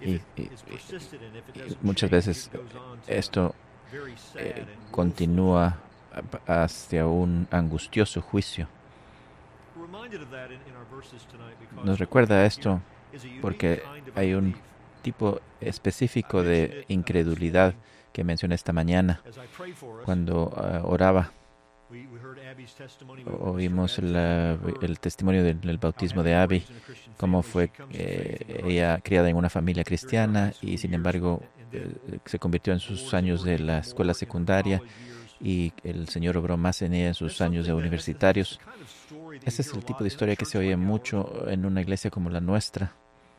y muchas veces esto continúa hacia un angustioso juicio. Nos recuerda esto porque hay un tipo específico de incredulidad que mencioné esta mañana cuando oraba. Oímos el testimonio del bautismo de Abby, cómo fue ella criada en una familia cristiana y sin embargo se convirtió en sus años de la escuela secundaria y el Señor obró más en ella en sus años de universitarios. Ese es el tipo de historia que se oye mucho en una iglesia como la nuestra.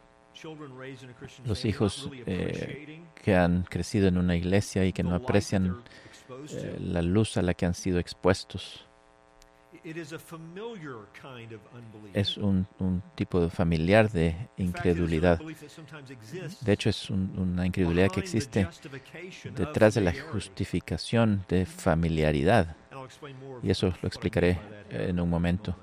Los hijos que han crecido en una iglesia y que no aprecian la luz a la que han sido expuestos. Es un tipo familiar de incredulidad. De hecho, es una incredulidad que existe detrás de la justificación de familiaridad. Y eso lo explicaré en un momento.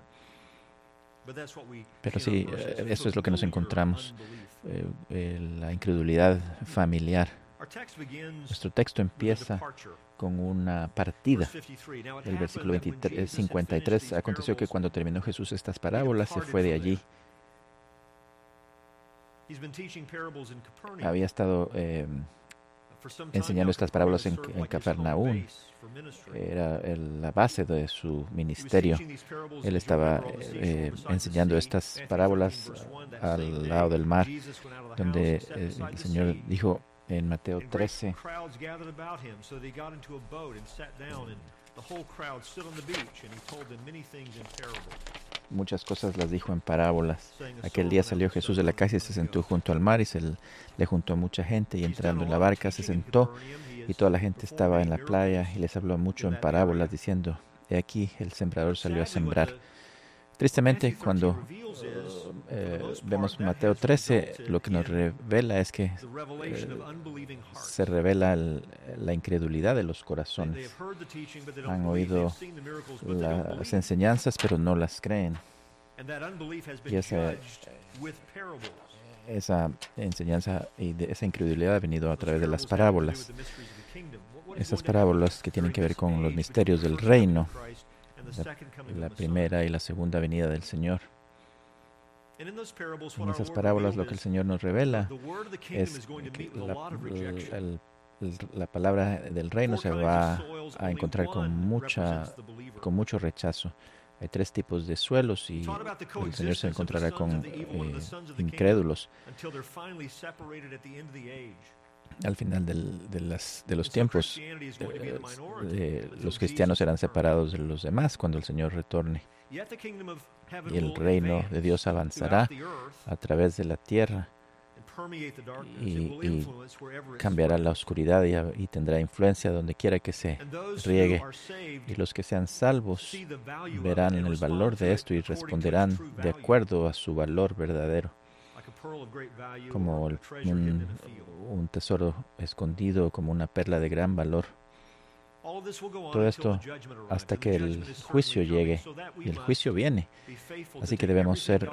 Pero sí, eso es lo que nos encontramos, la incredulidad familiar. Nuestro texto empieza con una partida. El versículo 53. Aconteció que cuando terminó Jesús estas parábolas, se fue de allí. Había estado enseñando estas parábolas en Capernaum. Era la base de su ministerio. Él estaba enseñando estas parábolas al lado del mar, donde el Señor dijo en Mateo 13, muchas cosas las dijo en parábolas. Aquel día salió Jesús de la casa y se sentó junto al mar y le juntó mucha gente y entrando en la barca se sentó y toda la gente estaba en la playa y les habló mucho en parábolas diciendo, he aquí el sembrador salió a sembrar. Tristemente, cuando vemos Mateo 13, lo que nos revela es que se revela la incredulidad de los corazones. Han oído las enseñanzas, pero no las creen. Y esa enseñanza y esa incredulidad ha venido a través de las parábolas. Esas parábolas que tienen que ver con los misterios del reino, la primera y la segunda venida del Señor. En esas parábolas lo que el Señor nos revela es que la palabra del reino se va a encontrar con mucho rechazo. Hay 3 tipos de suelos y el Señor se encontrará con incrédulos. Al final de los tiempos, los cristianos serán separados de los demás cuando el Señor retorne. Y el reino de Dios avanzará a través de la tierra y cambiará la oscuridad y tendrá influencia donde quiera que se riegue. Y los que sean salvos verán el valor de esto y responderán de acuerdo a su valor verdadero, como un tesoro escondido, como una perla de gran valor. Todo esto hasta que el juicio llegue, y el juicio viene. Así que debemos ser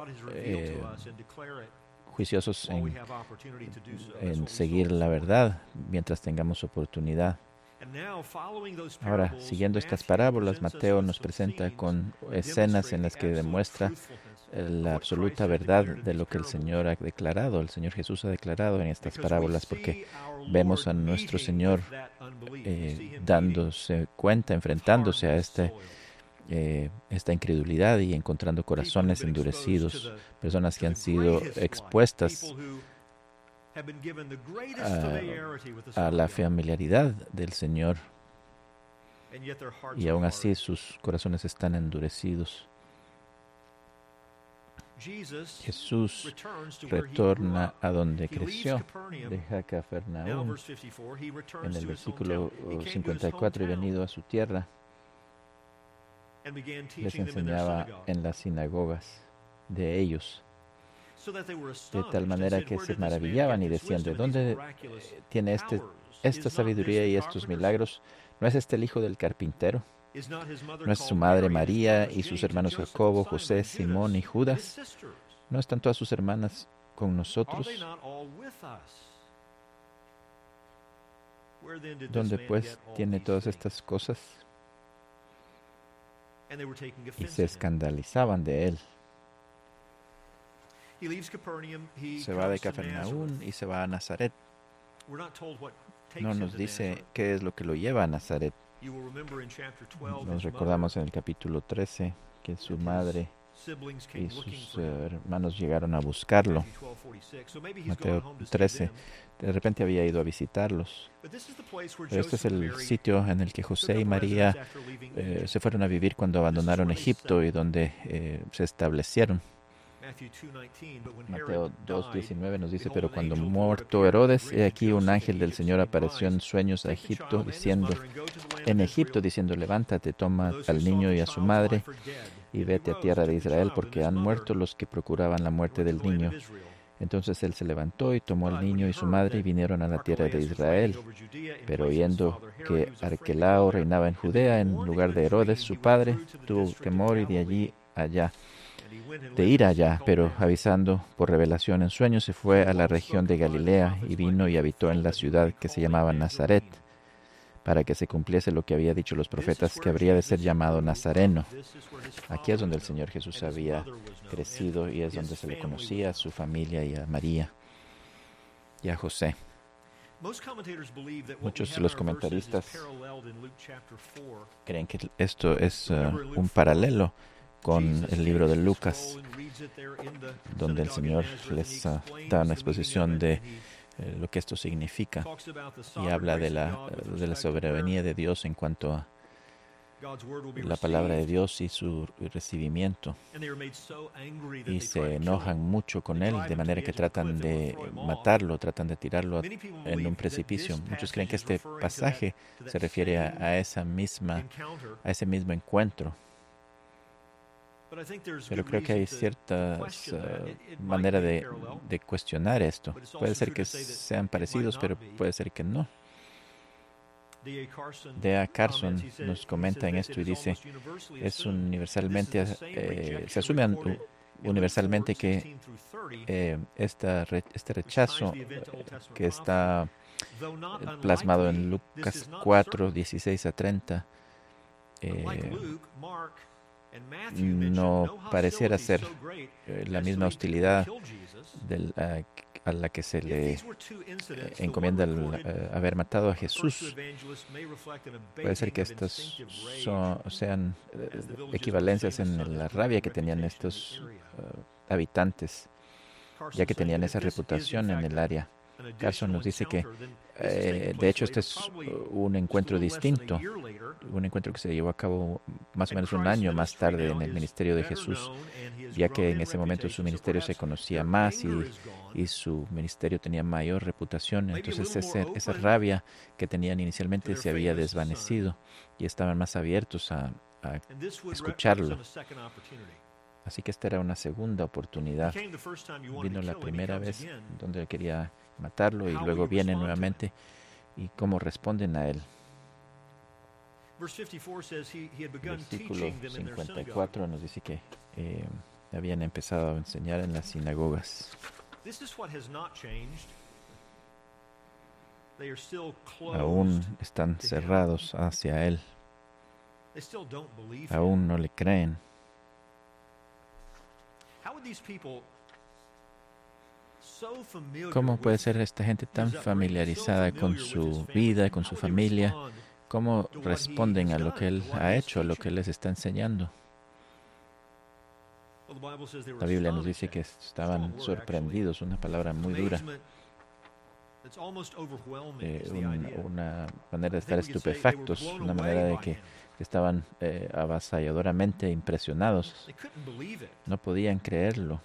juiciosos en seguir la verdad mientras tengamos oportunidad. Ahora, siguiendo estas parábolas, Mateo nos presenta con escenas en las que demuestra la absoluta verdad de lo que el Señor ha declarado, el Señor Jesús ha declarado en estas parábolas, porque vemos a nuestro Señor dándose cuenta, enfrentándose a esta incredulidad y encontrando corazones endurecidos, personas que han sido expuestas a la familiaridad del Señor y aún así sus corazones están endurecidos. Jesús retorna a donde creció, deja Capernaum. En el versículo 54, y venido a su tierra, les enseñaba en las sinagogas de ellos, de tal manera que se maravillaban y decían, ¿de dónde tiene esta sabiduría y estos milagros? ¿No es este el hijo del carpintero? ¿No es su madre María y sus hermanos Jacobo, José, Simón y Judas? ¿No están todas sus hermanas con nosotros? ¿Dónde pues tiene todas estas cosas? Y se escandalizaban de él. Se va de Capernaum y se va a Nazaret. No nos dice qué es lo que lo lleva a Nazaret. Nos recordamos en el capítulo 13 que su madre y sus hermanos llegaron a buscarlo. Mateo 13. De repente había ido a visitarlos. Pero este es el sitio en el que José y María se fueron a vivir cuando abandonaron Egipto y donde se establecieron. Mateo 2:19 nos dice: pero cuando muerto Herodes, he aquí un ángel del Señor apareció en sueños a Egipto, diciendo, levántate, toma al niño y a su madre y vete a tierra de Israel, porque han muerto los que procuraban la muerte del niño. Entonces él se levantó y tomó al niño y su madre y vinieron a la tierra de Israel. Pero oyendo que Arquelao reinaba en Judea en lugar de Herodes, su padre, tuvo temor y de ir allá, pero avisando por revelación en sueños, se fue a la región de Galilea y vino y habitó en la ciudad que se llamaba Nazaret, para que se cumpliese lo que había dicho los profetas, que habría de ser llamado Nazareno. Aquí es donde el Señor Jesús había crecido y es donde se le conocía a su familia y a María y a José. Muchos de los comentaristas creen que esto es un paralelo con el libro de Lucas, donde el Señor les da una exposición de lo que esto significa y habla de la soberanía de Dios en cuanto a la palabra de Dios y su recibimiento, y se enojan mucho con él, de manera que tratan de matarlo, tratan de tirarlo en un precipicio. Muchos creen que este pasaje se refiere a ese mismo encuentro. Pero creo que hay ciertas maneras de cuestionar esto. Puede ser que sean parecidos, pero puede ser que no. D.A. Carson nos comenta en esto y dice: es universalmente, se asume universalmente que este rechazo que está plasmado en Lucas 4, 16 a 30, no pareciera ser la misma hostilidad a la que se le encomienda el haber matado a Jesús. Puede ser que estas sean equivalencias en la rabia que tenían estos habitantes, ya que tenían esa reputación en el área. Carson nos dice que, de hecho, este es un encuentro distinto, un encuentro que se llevó a cabo más o menos un año más tarde en el ministerio de Jesús, ya que en ese momento su ministerio se conocía más y su ministerio tenía mayor reputación. Entonces esa rabia que tenían inicialmente se había desvanecido y estaban más abiertos a escucharlo. Así que esta era una segunda oportunidad. Vino la primera vez donde quería matarlo y luego viene nuevamente y cómo responden a él. Versículo 54 nos dice que habían empezado a enseñar en las sinagogas. Aún están cerrados hacia él. Aún no le creen. ¿Cómo puede ser esta gente tan familiarizada con su vida, con su familia? ¿Cómo responden a lo que Él ha hecho, a lo que Él les está enseñando? La Biblia nos dice que estaban sorprendidos, una palabra muy dura. Una manera de estar estupefactos, una manera de que estaban avasalladoramente impresionados. No podían creerlo.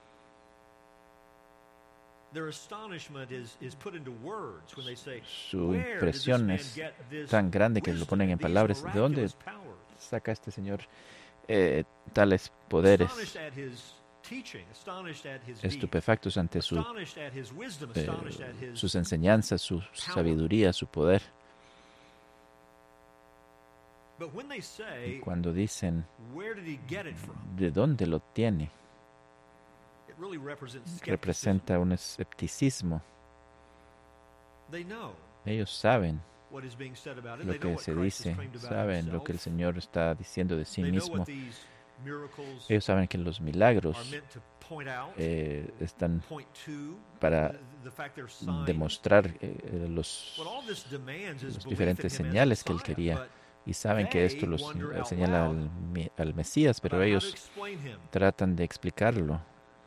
Su impresión es tan grande que lo ponen en palabras. ¿De dónde saca este Señor tales poderes? Estupefactos ante sus enseñanzas, su sabiduría, su poder. Y cuando dicen, ¿de dónde lo tiene? representa un escepticismo. Ellos saben lo que se dice, saben lo que el Señor está diciendo de sí mismo. Ellos saben que los milagros están para demostrar los diferentes señales que Él quería. Y saben que esto los señala al Mesías, pero ellos tratan de explicarlo.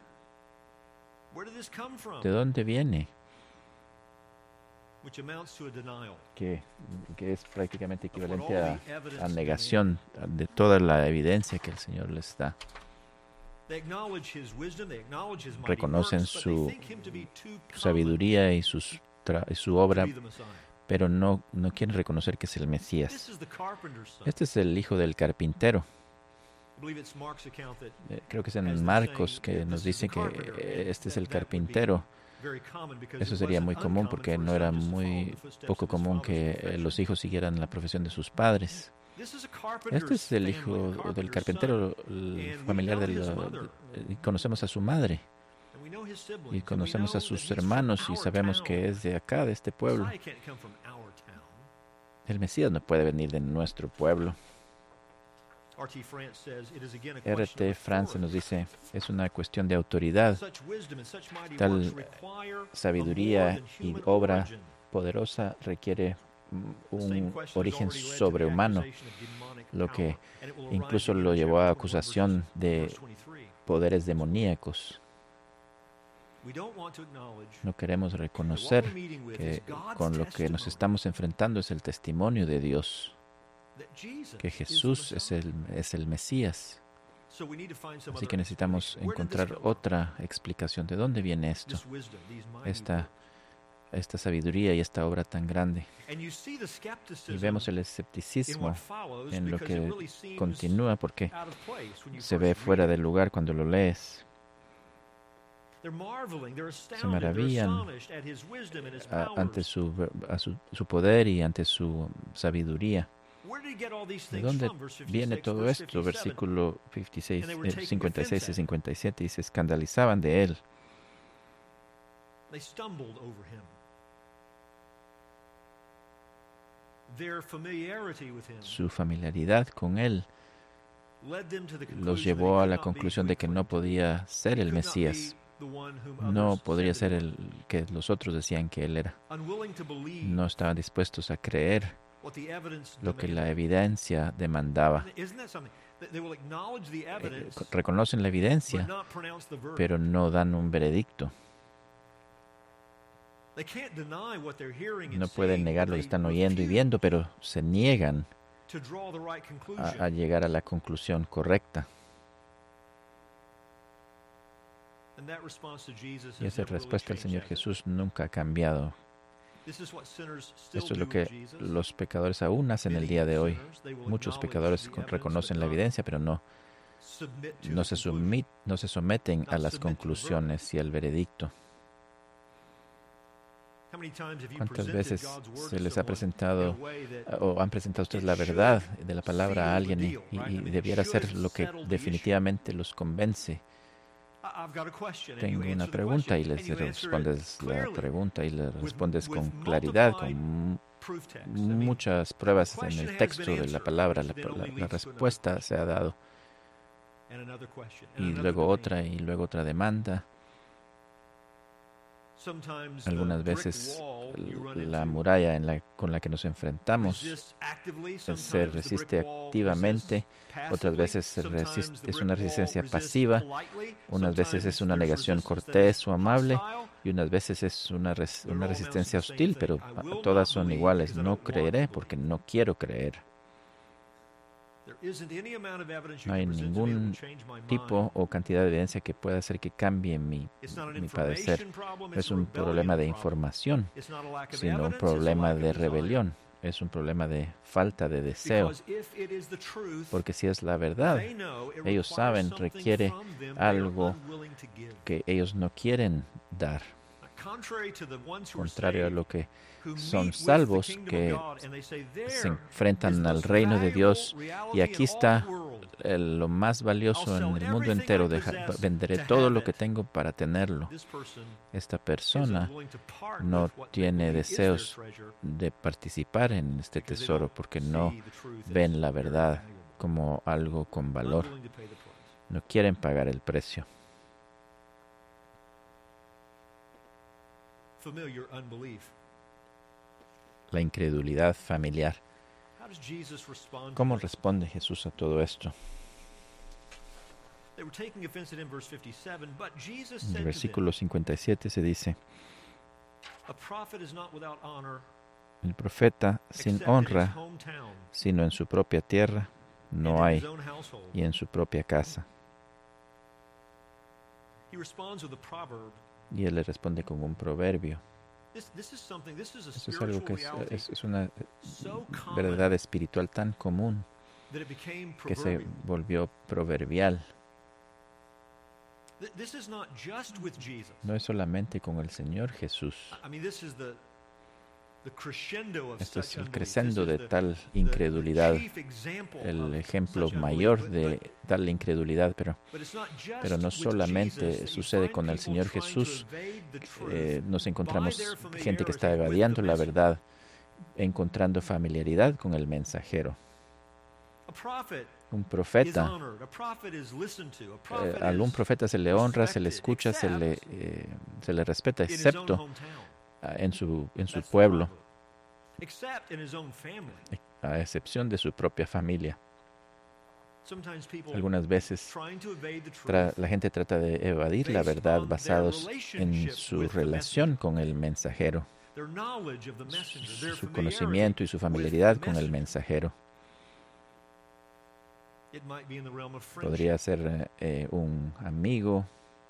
¿De dónde viene? Que es prácticamente equivalente a negación de toda la evidencia que el Señor les da. Reconocen su sabiduría y su obra, pero no quieren reconocer que es el Mesías. Este es el hijo del carpintero. Creo que es en Marcos que nos dice que este es el carpintero. Eso sería muy común porque no era muy poco común que los hijos siguieran la profesión de sus padres. Este es el hijo del carpintero, el familiar conocemos a su madre y conocemos a sus hermanos y sabemos que es de acá, de este pueblo. El Mesías no puede venir de nuestro pueblo. R.T. France nos dice, es una cuestión de autoridad. Tal sabiduría y obra poderosa requiere un origen sobrehumano, lo que incluso lo llevó a acusación de poderes demoníacos. No queremos reconocer que con lo que nos estamos enfrentando es el testimonio de Dios, que Jesús es el Mesías. Así que necesitamos encontrar otra explicación. ¿De dónde viene esto? Esta sabiduría y esta obra tan grande. Y vemos el escepticismo en lo que continúa porque se ve fuera del lugar cuando lo lees. Se maravillan ante su poder y ante su sabiduría. ¿De dónde viene todo esto? Versículo 56 y 57 y se escandalizaban de él. Su familiaridad con él los llevó a la conclusión de que no podía ser el Mesías. No podría ser el que los otros decían que él era. No estaban dispuestos a creer lo que la evidencia demandaba. Reconocen la evidencia, pero no dan un veredicto. No pueden negar lo que están oyendo y viendo, pero se niegan a llegar a la conclusión correcta. Y esa respuesta del Señor Jesús nunca ha cambiado. Esto es lo que los pecadores aún hacen el día de hoy. Muchos pecadores reconocen la evidencia, pero no se someten a las conclusiones y al veredicto. ¿Cuántas veces se les ha presentado o han presentado ustedes la verdad de la palabra a alguien y debiera ser lo que definitivamente los convence? Tengo una pregunta y les respondes la pregunta y le respondes con claridad, con muchas pruebas en el texto de la palabra. La respuesta se ha dado. Y luego otra demanda. Algunas veces la muralla con la que nos enfrentamos se resiste activamente, otras veces es una resistencia pasiva, unas veces es una negación cortés o amable y unas veces es una resistencia hostil, pero todas son iguales. No creeré porque no quiero creer. No hay ningún tipo o cantidad de evidencia que pueda hacer que cambie mi padecer. No es un problema de información, sino un problema de rebelión. Es un problema de falta de deseo. Porque si es la verdad, ellos saben, requiere algo que ellos no quieren dar. Contrario a lo que son salvos, que se enfrentan al reino de Dios. Y aquí está lo más valioso en el mundo entero. Venderé todo lo que tengo para tenerlo. Esta persona no tiene deseos de participar en este tesoro porque no ven la verdad como algo con valor. No quieren pagar el precio. La incredulidad familiar. ¿Cómo responde Jesús a todo esto? En el versículo 57 se dice: el profeta sin honra, sino en su propia tierra, no hay, y en su propia casa. Y él le responde con un proverbio. Eso es algo que es una verdad espiritual tan común que se volvió proverbial. No es solamente con el Señor Jesús. Este es el crescendo de tal incredulidad, el ejemplo mayor de tal incredulidad, pero no solamente sucede con el Señor Jesús. Nos encontramos gente que está evadiendo la verdad, encontrando familiaridad con el mensajero. Un profeta, a un profeta se le honra, se le escucha, se le respeta, excepto en su pueblo, a excepción de su propia familia. Algunas veces la gente trata de evadir la verdad basados en su relación con el mensajero, su conocimiento y su familiaridad con el mensajero. Podría ser un amigo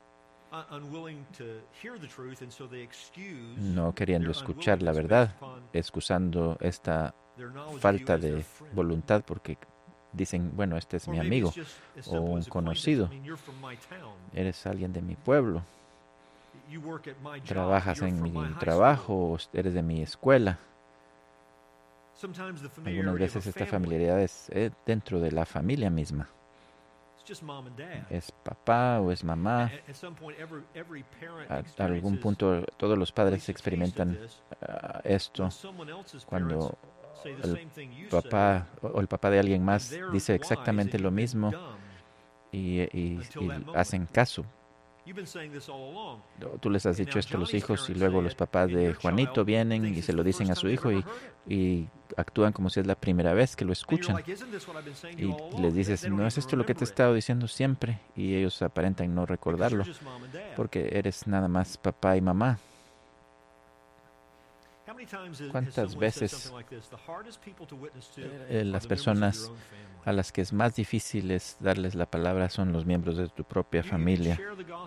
no queriendo escuchar la verdad, excusando esta falta de voluntad porque dicen, bueno, este es mi amigo o un conocido. Eres alguien de mi pueblo. Trabajas en mi trabajo, eres de mi escuela. Algunas veces esta familiaridad es dentro de la familia misma. Es papá o es mamá. A algún punto todos los padres experimentan esto cuando el papá de alguien más dice exactamente lo mismo y hacen caso. Tú les has dicho esto a los hijos y luego los papás de Juanito vienen y se lo dicen a su hijo y actúan como si es la primera vez que lo escuchan. Y les dices, ¿no es esto lo que te he estado diciendo siempre? Y ellos aparentan no recordarlo porque eres nada más papá y mamá. ¿Cuántas veces las personas a las que es más difícil darles la palabra son los miembros de tu propia familia?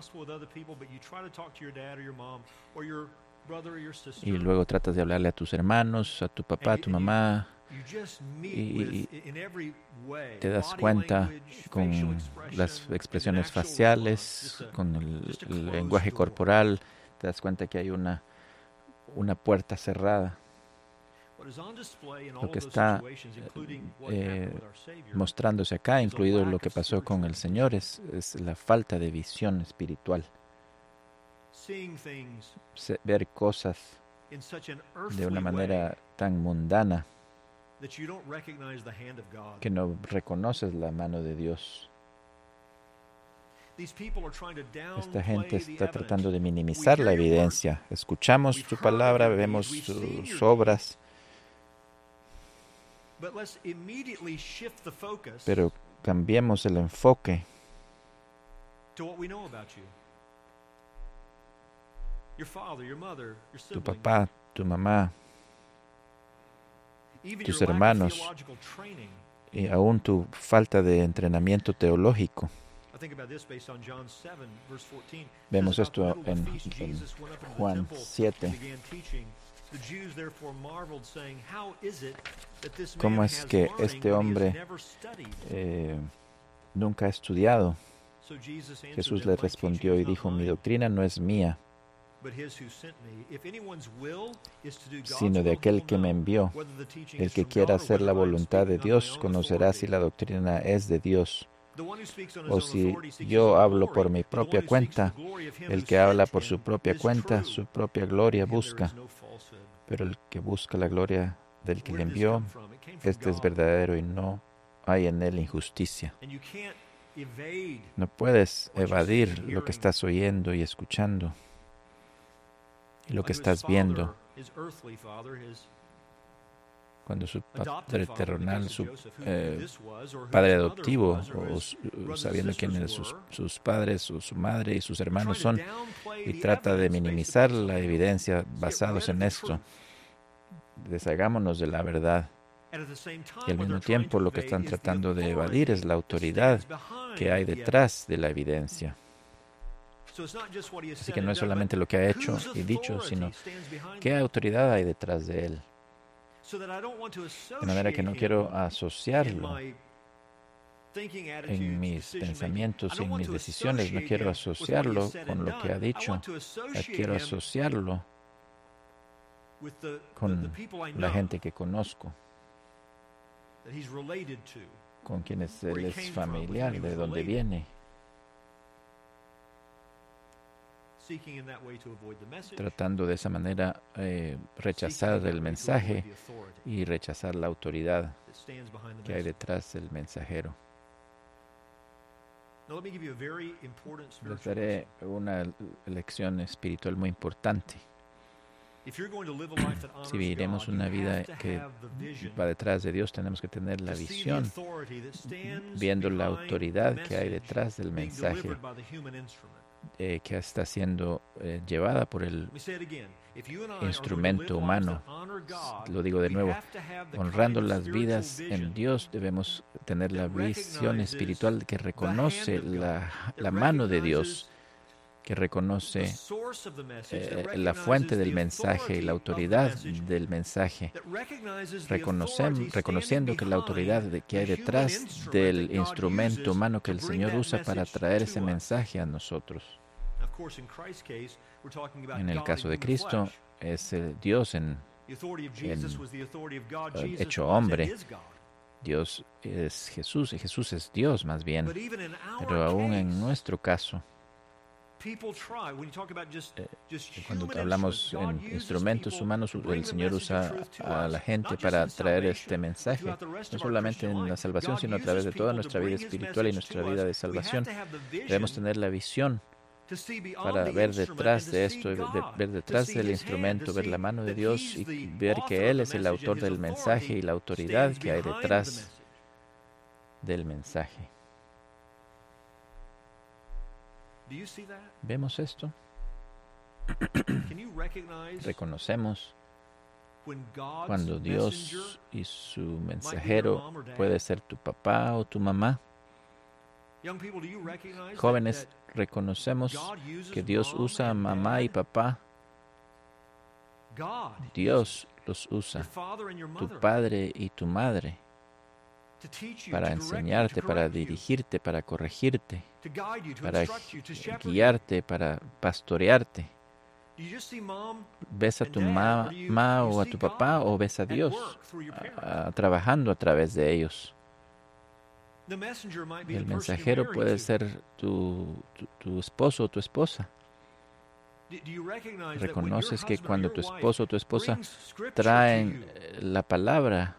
Y luego tratas de hablarle a tus hermanos, a tu papá, a tu mamá, y te das cuenta con las expresiones faciales, con el lenguaje corporal, te das cuenta que hay una puerta cerrada. Lo que está mostrándose acá, incluido lo que pasó con el Señor, es la falta de visión espiritual. Ver cosas de una manera tan mundana que no reconoces la mano de Dios. Esta gente está tratando de minimizar la evidencia. Escuchamos tu palabra, vemos sus obras, pero cambiemos el enfoque tu papá, tu mamá, tus hermanos y aún tu falta de entrenamiento teológico. Vemos esto en Juan 7. ¿Cómo es que este hombre nunca ha estudiado? Jesús le respondió y dijo, mi doctrina no es mía, sino de aquel que me envió. El que quiera hacer la voluntad de Dios conocerá si la doctrina es de Dios, o si yo hablo por mi propia cuenta. El que habla por su propia cuenta, su propia gloria busca, pero el que busca la gloria del que le envió, este es verdadero y no hay en él injusticia. No puedes evadir lo que estás oyendo y escuchando y lo que estás viendo. Cuando su padre terrenal, su padre adoptivo, o sabiendo quiénes sus padres, o su madre y sus hermanos son, y trata de minimizar la evidencia basados en esto. Deshagámonos de la verdad. Y al mismo tiempo lo que están tratando de evadir es la autoridad que hay detrás de la evidencia. Así que no es solamente lo que ha hecho y dicho, sino qué autoridad hay detrás de él. De manera que no quiero asociarlo en mis pensamientos y en mis decisiones. No quiero asociarlo con lo que ha dicho. Quiero asociarlo con la gente que conozco, con quienes él es familiar, de donde viene, tratando de esa manera rechazar el mensaje y rechazar la autoridad que hay detrás del mensajero. Les daré una lección espiritual muy importante. Si viviremos una vida que va detrás de Dios, tenemos que tener la visión, viendo la autoridad que hay detrás del mensaje que está siendo llevada por el instrumento humano. Lo digo de nuevo, honrando las vidas en Dios, debemos tener la visión espiritual que reconoce la mano de Dios, que reconoce la fuente del mensaje y la autoridad del mensaje, reconociendo que la autoridad que hay detrás del instrumento humano que el Señor usa para traer ese mensaje a nosotros. En el caso de Cristo, es Dios hecho hombre. Dios es Jesús, y Jesús es Dios más bien. Pero aún en nuestro caso, cuando hablamos en instrumentos humanos, el Señor usa a la gente para traer este mensaje, no solamente en la salvación, sino a través de toda nuestra vida espiritual y nuestra vida de salvación. Debemos tener la visión para ver detrás de esto, ver detrás del instrumento, ver la mano de Dios y ver que Él es el autor del mensaje y la autoridad que hay detrás del mensaje. ¿Vemos esto? Reconocemos cuando Dios y su mensajero puede ser tu papá o tu mamá. Jóvenes, reconocemos que Dios usa a mamá y papá. Dios los usa, tu padre y tu madre, para enseñarte, para dirigirte, para corregirte, para guiarte, para pastorearte. ¿Ves a tu mamá o a tu papá, o ves a Dios trabajando a través de ellos? El mensajero puede ser tu esposo o tu esposa. ¿Reconoces que cuando tu esposo o tu esposa traen la palabra,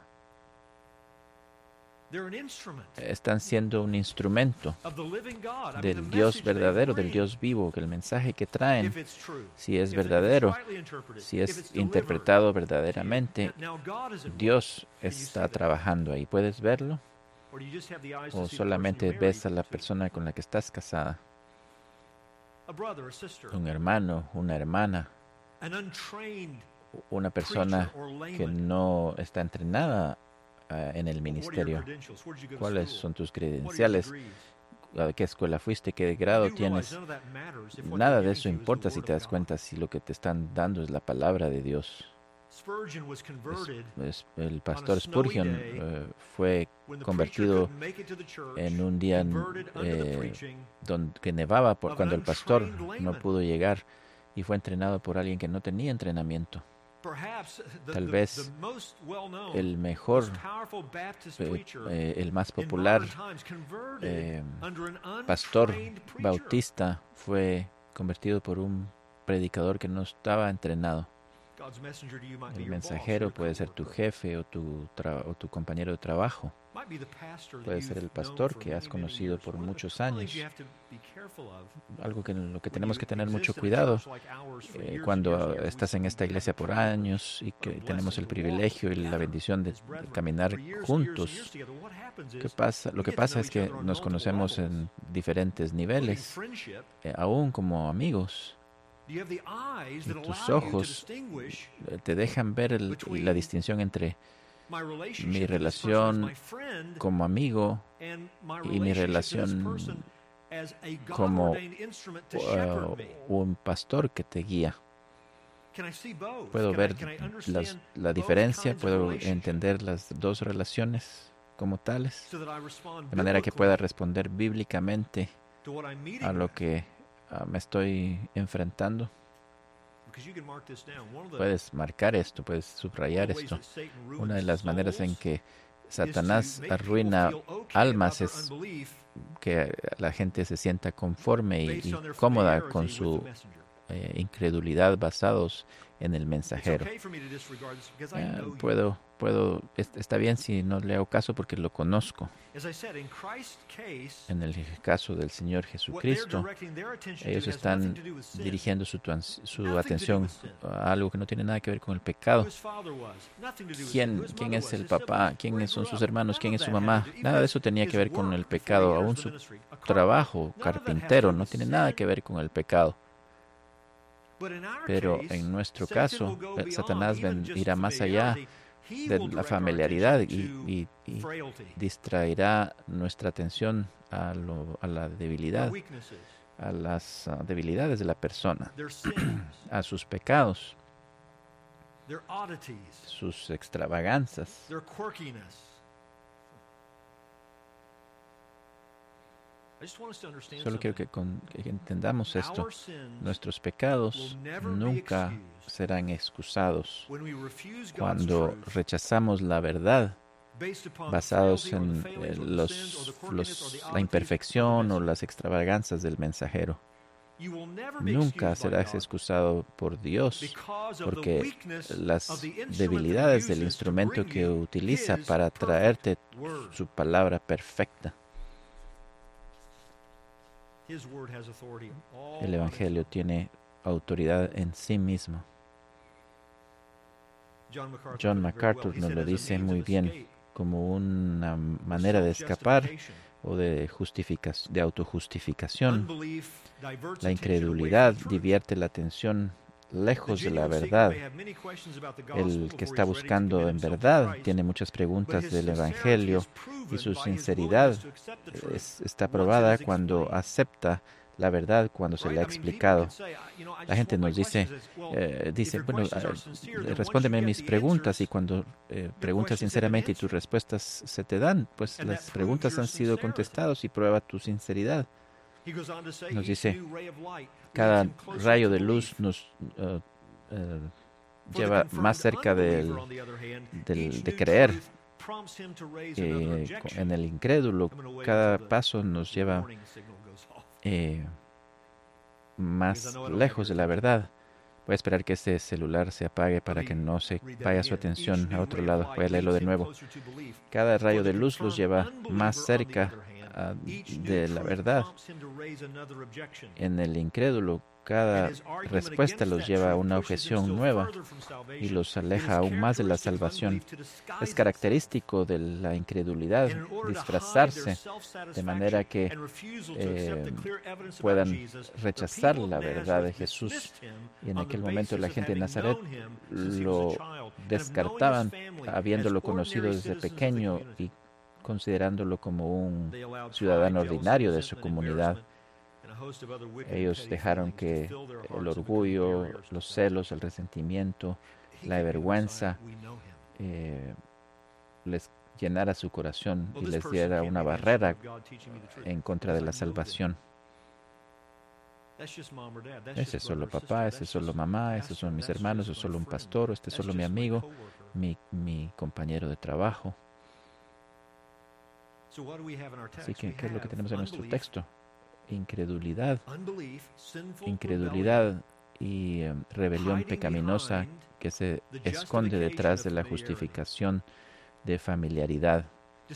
están siendo un instrumento del Dios verdadero, del Dios vivo, que el mensaje que traen, si es verdadero, si es interpretado verdaderamente, Dios está trabajando ahí? ¿Puedes verlo? ¿O solamente ves a la persona con la que estás casada? Un hermano, una hermana, una persona que no está entrenada en el ministerio. ¿Cuáles son tus credenciales? ¿A qué escuela fuiste? ¿Qué grado tienes? Nada de eso importa si te das cuenta si lo que te están dando es la palabra de Dios. El pastor Spurgeon fue convertido en un día que nevaba cuando el pastor no pudo llegar, y fue entrenado por alguien que no tenía entrenamiento. Tal vez el mejor, el más popular pastor bautista fue convertido por un predicador que no estaba entrenado. El mensajero puede ser tu jefe o tu compañero de trabajo. Puede ser el pastor que has conocido por muchos años. Algo en lo que tenemos que tener mucho cuidado cuando estás en esta iglesia por años y que tenemos el privilegio y la bendición de caminar juntos. Lo que pasa es que nos conocemos en diferentes niveles, aún como amigos. Y tus ojos te dejan ver la distinción entre mi relación como amigo y mi relación como un pastor que te guía. Puedo ver la diferencia, puedo entender las dos relaciones como tales, de manera que pueda responder bíblicamente a lo que me estoy enfrentando. Puedes marcar esto, puedes subrayar esto. Una de las maneras en que Satanás arruina almas es que la gente se sienta conforme y cómoda con su incredulidad basados en el mensajero. Está bien si no le hago caso porque lo conozco. En el caso del Señor Jesucristo, ellos están dirigiendo su atención a algo que no tiene nada que ver con el pecado. ¿Quién es el papá? ¿Quiénes son sus hermanos? ¿Quién es su mamá? Nada de eso tenía que ver con el pecado. Aún su trabajo, carpintero, no tiene nada que ver con el pecado. Pero en nuestro caso, Satanás irá más allá de la familiaridad y distraerá nuestra atención a la debilidad, a las debilidades de la persona, a sus pecados, sus extravagancias, Solo quiero que entendamos esto. Nuestros pecados nunca serán excusados cuando rechazamos la verdad basados en la imperfección o las extravagancias del mensajero. Nunca serás excusado por Dios porque las debilidades del instrumento que utiliza para traerte su palabra perfecta. El Evangelio tiene autoridad en sí mismo. John MacArthur nos lo dice muy bien como una manera de escapar o de autojustificación. La incredulidad divierte la atención lejos de la verdad. El que está buscando en verdad tiene muchas preguntas del Evangelio y su sinceridad está probada cuando acepta la verdad cuando se le ha explicado. La gente nos dice, bueno, respóndeme mis preguntas, y cuando preguntas sinceramente y tus respuestas se te dan, pues las preguntas han sido contestadas y prueba tu sinceridad. Nos dice, cada rayo de luz nos lleva más cerca de creer. En el incrédulo, cada paso nos lleva más lejos de la verdad. Voy a esperar que este celular se apague para que no se vaya su atención a otro lado. Voy a leerlo de nuevo. Cada rayo de luz los lleva más cerca de la verdad. En el incrédulo, cada respuesta los lleva a una objeción nueva y los aleja aún más de la salvación. Es característico de la incredulidad disfrazarse de manera que puedan rechazar la verdad de Jesús. Y en aquel momento la gente de Nazaret lo descartaban, habiéndolo conocido desde pequeño y considerándolo como un ciudadano ordinario de su comunidad. Ellos dejaron que el orgullo, los celos, el resentimiento, la vergüenza les llenara su corazón y les diera una barrera en contra de la salvación. Ese es solo papá, ese es solo mamá, esos son mis hermanos, ese es solo un pastor, este es solo mi amigo, mi compañero de trabajo. Así que, ¿qué es lo que tenemos en nuestro texto? Incredulidad. Incredulidad y rebelión pecaminosa que se esconde detrás de la justificación de familiaridad,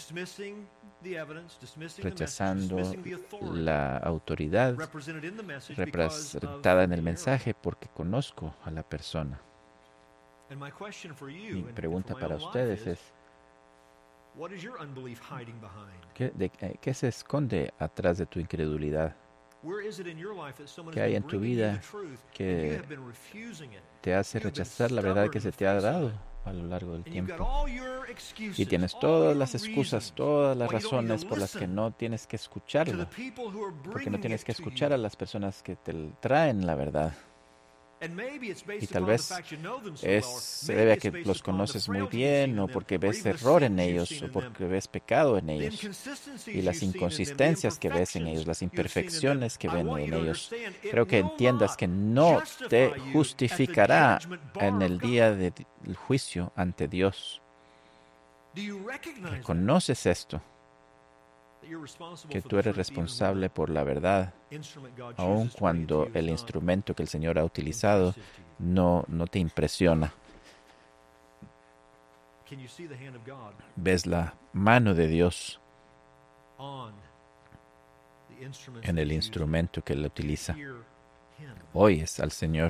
rechazando la autoridad representada en el mensaje porque conozco a la persona. Mi pregunta para ustedes es, ¿qué se esconde atrás de tu incredulidad? ¿Qué hay en tu vida que te hace rechazar la verdad que se te ha dado a lo largo del tiempo? Y tienes todas las excusas, todas las razones por las que no tienes que escucharlo, porque no tienes que escuchar a las personas que te traen la verdad. Y tal vez se debe a que los conoces muy bien, o porque ves error en ellos, o porque ves pecado en ellos, y las inconsistencias que ves en ellos, las imperfecciones que ven en ellos. Creo que entiendas que no te justificará en el día del juicio ante Dios. ¿Reconoces esto? Que tú eres responsable por la verdad, aun cuando el instrumento que el Señor ha utilizado no te impresiona. ¿Ves la mano de Dios en el instrumento que Él utiliza? Oyes al Señor.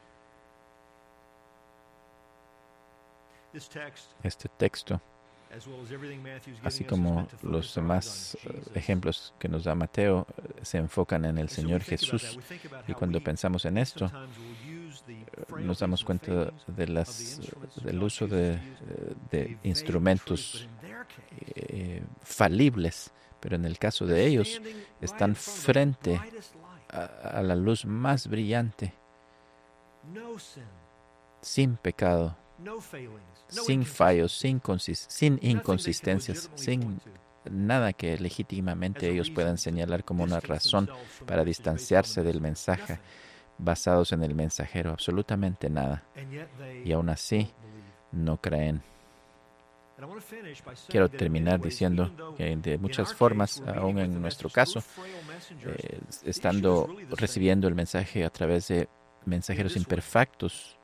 Este texto, así como los demás ejemplos que nos da Mateo, se enfocan en el Señor Jesús. Y cuando pensamos en esto, nos damos cuenta del uso de instrumentos falibles, pero en el caso de ellos, están frente a la luz más brillante, sin pecado, sin fallos, sin inconsistencias, sin nada que legítimamente ellos puedan señalar como una razón para distanciarse del mensaje, basados en el mensajero, absolutamente nada. Y aún así, no creen. Quiero terminar diciendo que de muchas formas, aún en nuestro caso, recibiendo el mensaje a través de mensajeros imperfectos,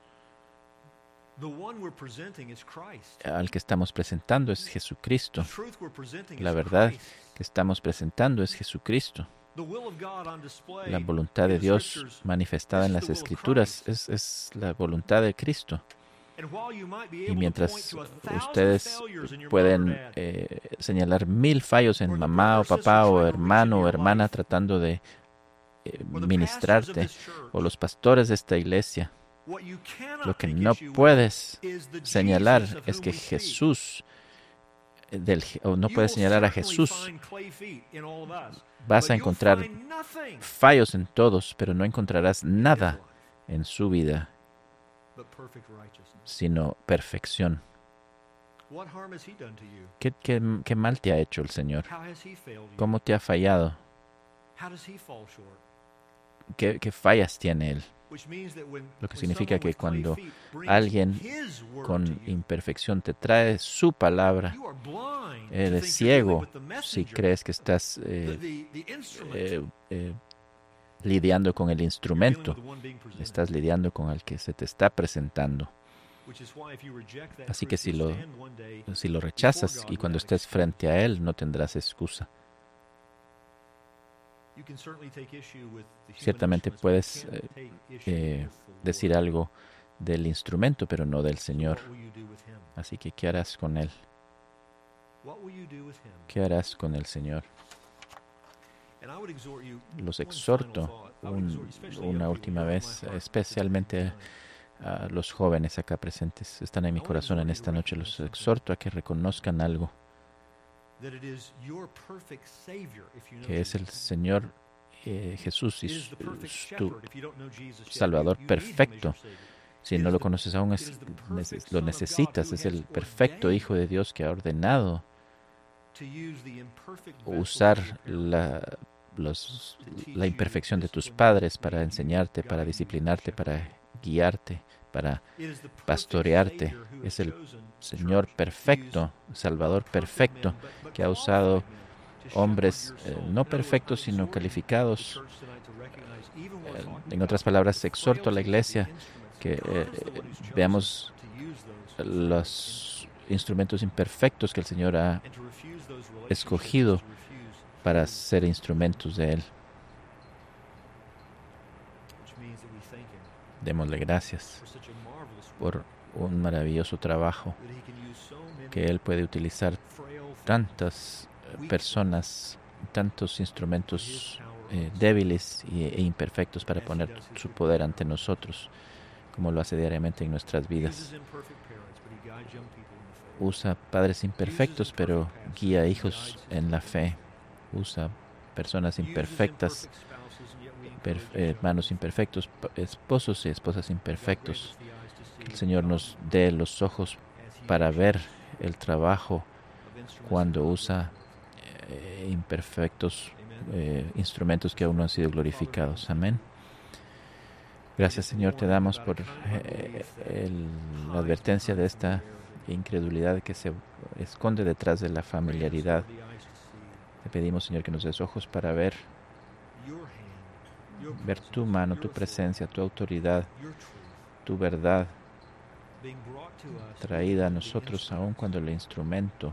al que estamos presentando es Jesucristo. La verdad que estamos presentando es Jesucristo. La voluntad de Dios manifestada en las Escrituras es la voluntad de Cristo. Y mientras ustedes pueden señalar 1000 fallos en mamá o papá o hermano o hermana tratando de ministrarte, o los pastores de esta iglesia, lo que no puedes señalar es que Jesús, o no puedes señalar a Jesús. Vas a encontrar fallos en todos, pero no encontrarás nada en su vida, sino perfección. ¿Qué mal te ha hecho el Señor? ¿Cómo te ha fallado? ¿Qué fallas tiene Él? Lo que significa que cuando alguien con imperfección te trae su palabra, eres ciego si crees que estás lidiando con el instrumento. Estás lidiando con el que se te está presentando. Así que si lo rechazas y cuando estés frente a Él, no tendrás excusa. Ciertamente puedes decir algo del instrumento, pero no del Señor. Así que, ¿qué harás con Él? ¿Qué harás con el Señor? Los exhorto una última vez, especialmente a los jóvenes acá presentes. Están en mi corazón en esta noche. Los exhorto a que reconozcan algo. Que es el Señor Jesús y tu Salvador perfecto. Si no lo conoces aún, lo necesitas. Es el perfecto Hijo de Dios que ha ordenado usar la imperfección de tus padres para enseñarte, para disciplinarte, para guiarte, para pastorearte. Es el Señor perfecto, Salvador perfecto, que ha usado hombres no perfectos, sino calificados. En otras palabras, exhorto a la iglesia que veamos los instrumentos imperfectos que el Señor ha escogido para ser instrumentos de Él. Démosle gracias por un maravilloso trabajo que Él puede utilizar tantas personas, tantos instrumentos débiles e imperfectos para poner su poder ante nosotros, como lo hace diariamente en nuestras vidas. Usa padres imperfectos, pero guía hijos en la fe. Usa personas imperfectas, hermanos imperfectos, esposos y esposas imperfectos. Que el Señor nos dé los ojos para ver el trabajo cuando usa imperfectos instrumentos que aún no han sido glorificados. Amén. Gracias, Señor, te damos por la advertencia de esta incredulidad que se esconde detrás de la familiaridad. Te pedimos, Señor, que nos des ojos para ver tu mano, tu presencia, tu autoridad, tu verdad traída a nosotros, aun cuando el instrumento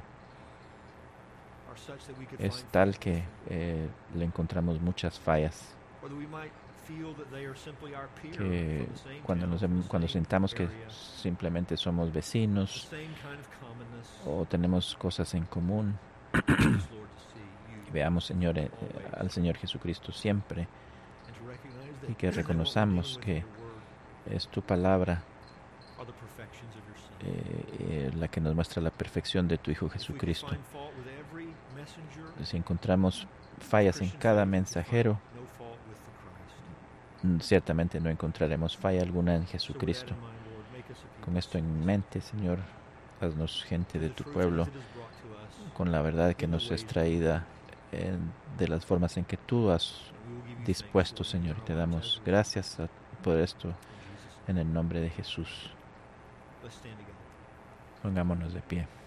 es tal que le encontramos muchas fallas. Que cuando sintamos que simplemente somos vecinos o tenemos cosas en común, veamos, Señor, al Señor Jesucristo siempre, y que reconozcamos que es tu palabra la que nos muestra la perfección de tu Hijo Jesucristo. Si encontramos fallas en cada mensajero, ciertamente no encontraremos falla alguna en Jesucristo. Con esto en mente, Señor, haznos gente de tu pueblo, con la verdad que nos es traída de las formas en que tú has dispuesto, Señor. Te damos gracias por esto en el nombre de Jesús. Pongámonos de pie.